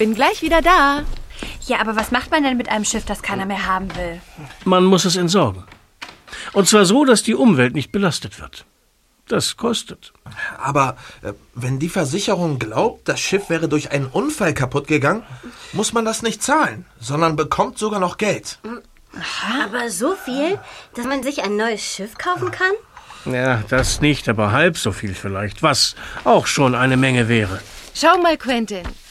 bin gleich wieder da. Ja, aber was macht man denn mit einem Schiff, das keiner mehr haben will? Man muss es entsorgen. Und zwar so, dass die Umwelt nicht belastet wird. Das kostet. Aber wenn die Versicherung glaubt, das Schiff wäre durch einen Unfall kaputt gegangen, muss man das nicht zahlen, sondern bekommt sogar noch Geld. Aber so viel, dass man sich ein neues Schiff kaufen kann? Ja, das nicht, aber halb so viel vielleicht, was auch schon eine Menge wäre. Schau mal, Quentin.